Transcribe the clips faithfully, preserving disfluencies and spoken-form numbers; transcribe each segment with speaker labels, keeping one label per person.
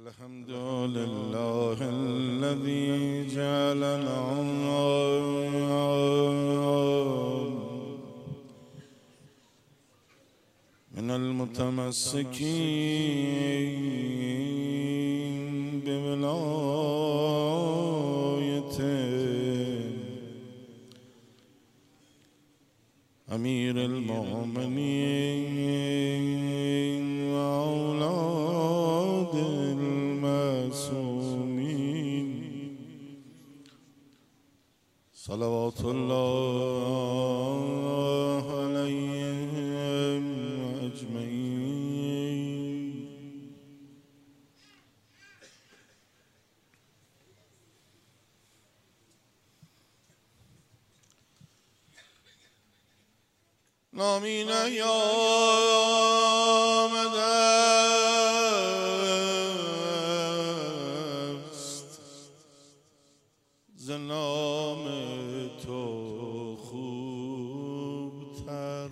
Speaker 1: الحمد لله الذي جعلنا من المتمسكين بولايته أمير المؤمنين وأولاد المعصومين صلوات الله عليهم أجمعين. نامین آمده است ز نام تو خوبتر،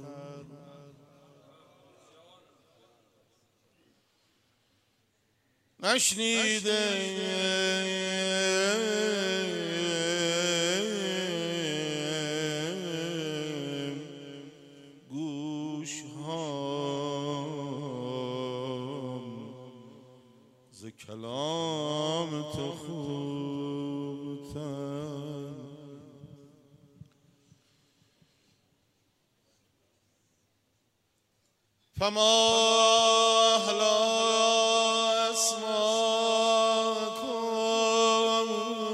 Speaker 1: نشنیده کلام تو خوبتر. فما احلی اسماکم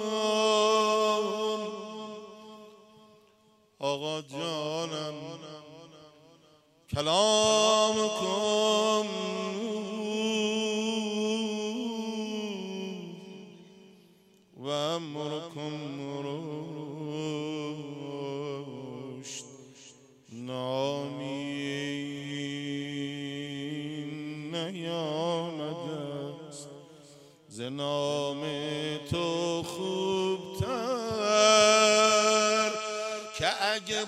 Speaker 1: آقا جانم کلامکم و امرکم رشد. نامین نیامده است ز نام تو خوبتر، که اگه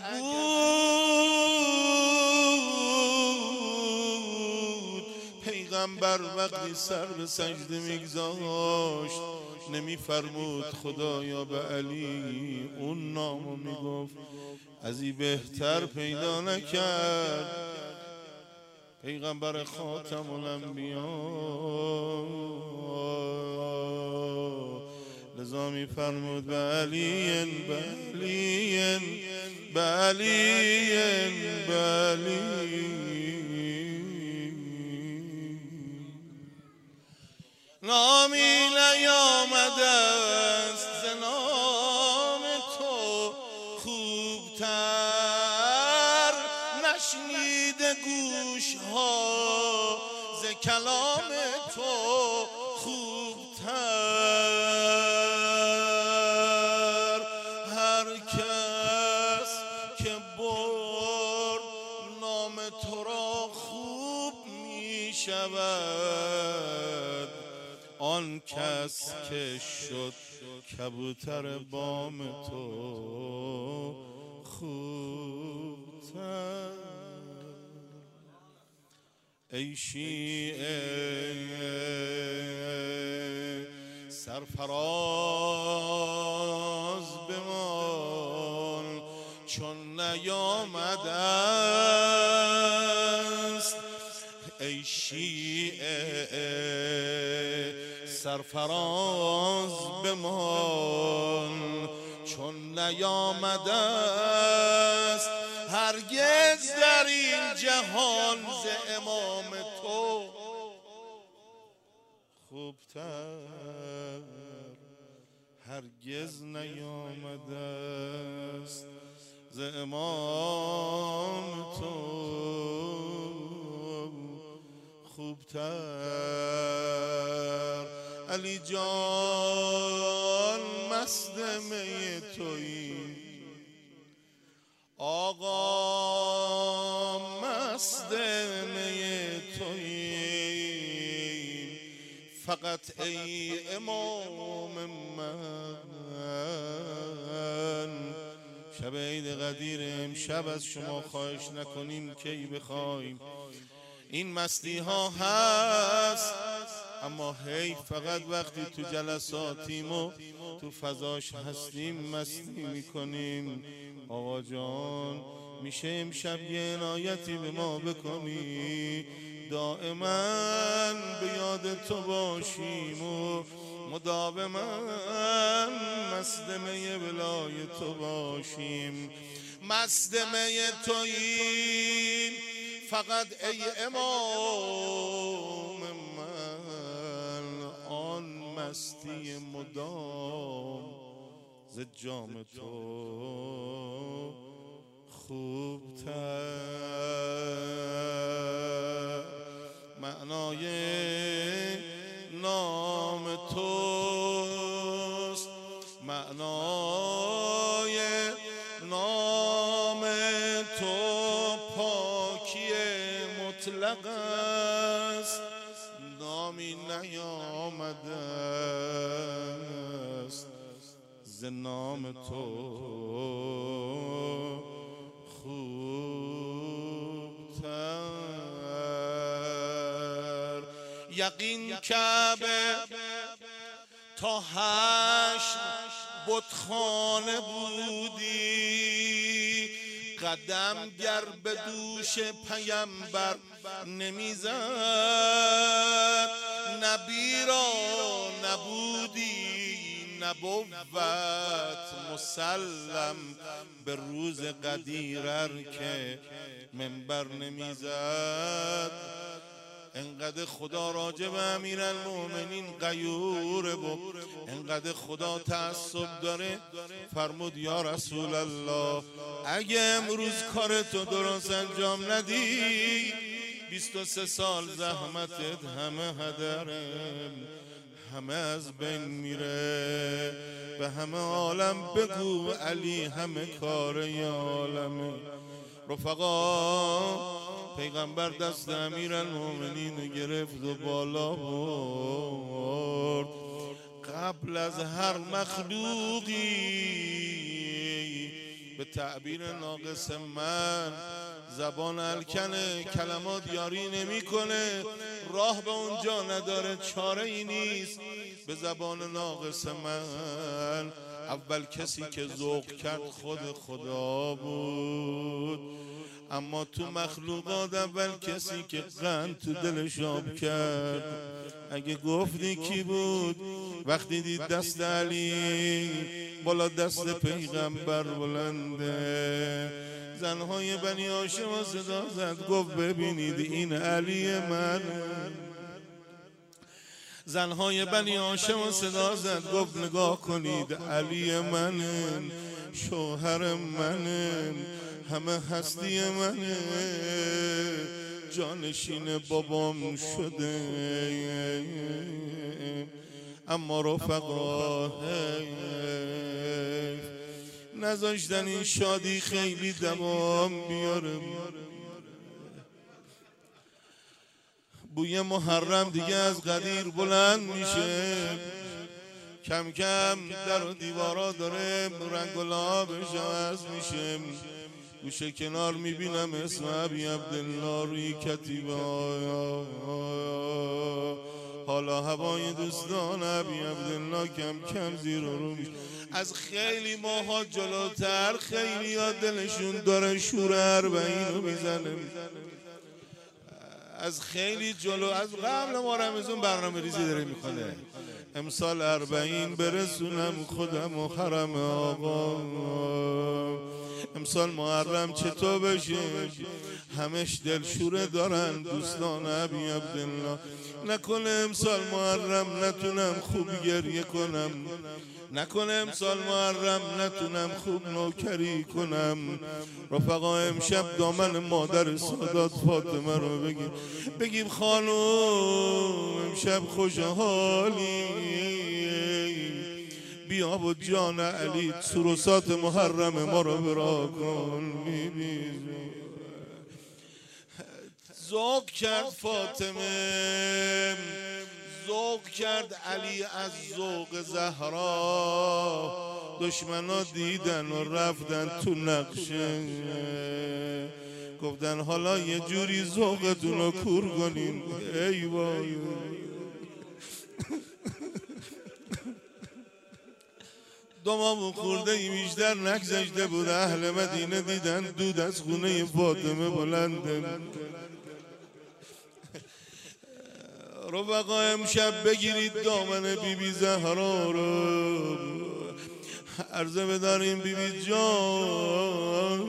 Speaker 1: بود پیغمبر وقتی سر به سجده میگذاشت نمیفرمود خدایا به علی اون نامو میگفت، از این بهتر پیدا نکرد پیغمبر خاتم الانبیا. لذا میفرمود به علی به علی به علی به علی. نامی نیامده است ز نام تو خوبتر، نشنیده گوش ها ز کلام تو خوبتر. هر کس که برد نام تو را خوب می شود، آن کس که شد کبوتر بام تو خوبتر. ای شیعه سرفراز بمان چون نیامده است، ای شیعه سرفراز بمان چون نیامده است، هرگز در این جهان ز امام تو خوبتر هرگز نیامده است ز امام تو خوبتر. علی جان مست می تویی، آقا مست می تویی، فقط ای امام من شب عید قدیر امشب از شما خواهش نکنیم کی بخوایم این مستی ها هست، اما اما هی فقط وقتی تو جلساتیم و تو فضاش هستیم مستی میکنیم. آقا جان میشه امشب یه عنایتی به ما بکنی؟ دائما به یاد تو باشیم و مداوما مصدمه ولای تو باشیم. مصدمه توییم فقط ای امام من، آن مستی مدام ز جام تو خوبتر. معنای نام توست، معنای نام تو پاکی مطلق است. نامی نیامده است ز نام تو خوبتر. یقین کعبه تا حشر بتخانه بودی، قدم گر به دوش پیمبر نمیزد. نبی را نبودی نبوت مسلم، به روز قدیر که منبر نمیزد. انقدر خدا راجب امیرالمومنین غیوره و انقدر خدا تعصب داره، فرمود یا رسول الله اگه امروز کارتو درست انجام ندی بیست و سه سال زحمتت همه هدره، همه از بین میره. به همه عالم بگو علی همه کار عالمه. رفقا پیغمبر دست امیرالمومنین گرفت و بالا برد. قبل از هر مخلوقی به تعبیر ناقص من زبان الکنه، کلمات یاری نمیکنه، راه به اونجا نداره، چاره ای نیست. به زبان ناقص من اول کسی که ذوق کرد خود خدا بود، اما تو مخلوقات اول کسی که قند تو دلش آب کرد اگه گفتی کی بود؟ وقتی دید دست علی بالا دست پیغمبر بلنده، زنهای بنی هاشم صدا زد گفت ببینید این علی من. زنهای بنی هاشم صدا زد گفت نگاه کنید علی من، شوهر من، همه هستی منه، جانشین بابام شده. اما رفقا نذاشتن این شادی خیلی دوام بیاره. بوی محرم دیگه از غدیر بلند میشه، کم کم در و دیوارا داره رنگ و لعابش عوض میشه. گوشه کنار میبینم اسم ابی عبدالله روی کتیبه، حالا هوای دوستان ابی عبدالله کم کم زیر و رو میشه. از خیلی ماها جلوتر خیلی ها دلشون داره شور اربعین رو میزنه. از خیلی جلو از قبل ما رمضان برنامه ریزی داره میکنه، امسال اربعین برسونم خودم و حرم آقا. امسال محرم چطور بشه؟ همش دلشوره دارن دوستان ابی عبدالله. نکنه امسال محرم نتونم خوب گریه کنم، نکنه امسال محرم نتونم خوب نوکری کنم. رفقا امشب دامن مادر سادات فاطمه رو بگیم، بگیم خانوم امشب خوشحالی، بیا و جان علی سروسات محرم ما رو برا کن. ذوق کرد فاطمه، ذوق کرد علی از ذوق زهرا. دشمنا دیدن و رفتن تو نقشه، گفتن حالا یه جوری ذوقتون رو کور کنین. ای وای گمان خورده ای بیشتر نگذشته بود اهل مدینه دیدن دود از خونه فاطمه بلنده. رفقا امشب بگیرید دامن بی بی زهرا رو، عرضه بداریم بی بی جان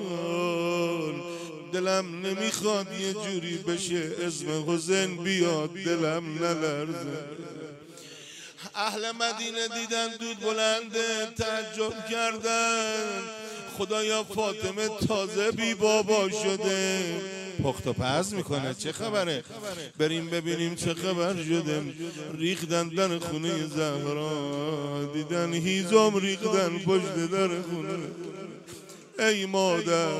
Speaker 1: دلم نمیخواد یه جوری بشه اسم حسین بیاد دلم نلرزه. اهل مدینه دیدن دود بلنده تعجب کردن خدایا فاطمه تازه بی بابا شده، پخت و پز میکنه چه خبره، بریم ببینیم چه خبر شده. ریختن در خونه زهرا دیدن هیزم ریختن پشت در خونه. ای مادر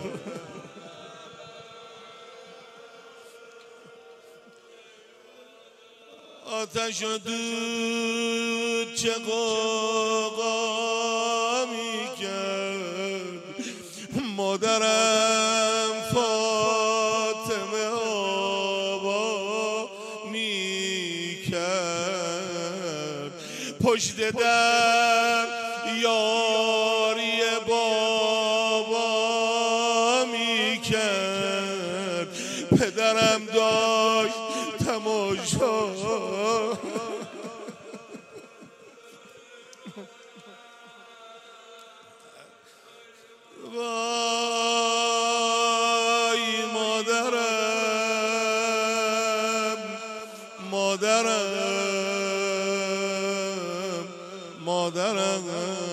Speaker 1: آتش و دود چه قوقا میکرد، مادرم فاطمه آبا میکرد، پشت در یاری بابا میکرد، پدرم داشت تماشا. وای مادرم مادرم مادرم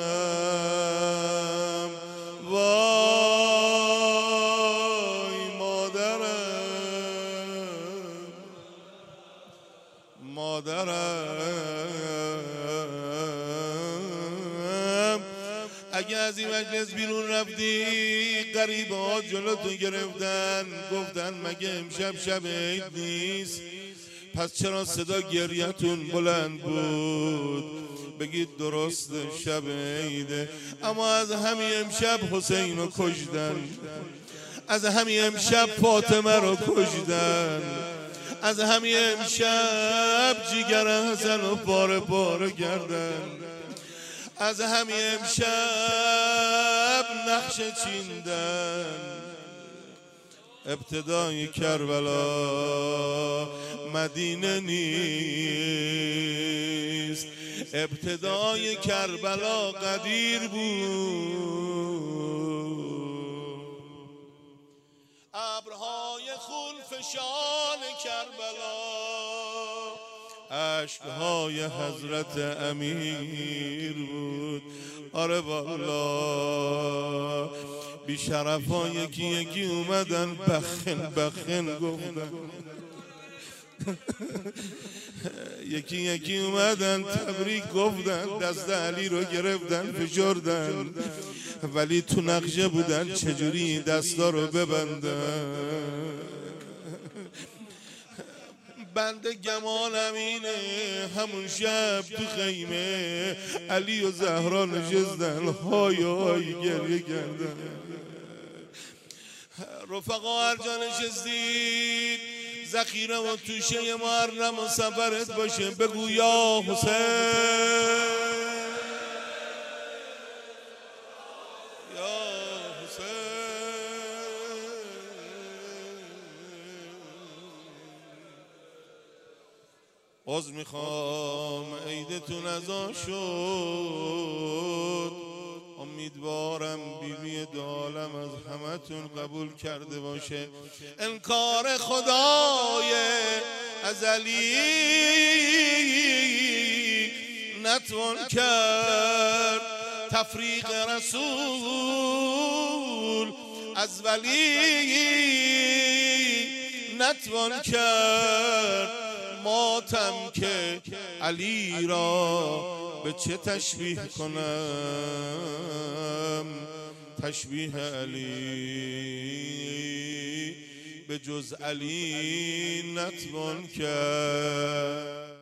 Speaker 1: وای مادرم مادرم. اگه از این مجلس بیرون رفتی غریبه ها جلوتو گرفتن گفتن مگه امشب شب عید نیست، پس چرا صدا گریتون بلند بود؟ بگید درست شب عیده، اما از همین امشب حسین رو کشتن، از همین امشب فاطمه رو کشتن، از همین امشب جیگر حسن رو پاره پاره کردن، از همین امشب نقش چیندن. ابتدای کربلا مدینه نیست، ابتدای کربلا قدیر بود. ابرهای خون فشان کربلا عشقهای حضرت امیر بود. آره والا بی شرف ها یکی یکی اومدن بخن بخن گفتن یکی یکی اومدن تبریک گفتن، دست علی رو گرفتن فشردن، ولی تو نقشه بودن چجوری دستا رو ببندن. بنده گمانم اینه همون شب تو خیمه علی و زهرا نشستن های های گریه کردن. رفقا هر جا نشستید ذخیره و توشه محرم و سفرت باشه، بگو یا حسین یا حسین. باز میخوام عیدتون ازا شد، امیدوارم بیبی دو عالم از همتون قبول کرده باشه. انکار خدای ازلی نتوان کرد، تفریق رسول از ولی نتوان کرد. ماتم که علی را به چه تشبیه کنم، تشبیه علی به جز علی نتوان کرد.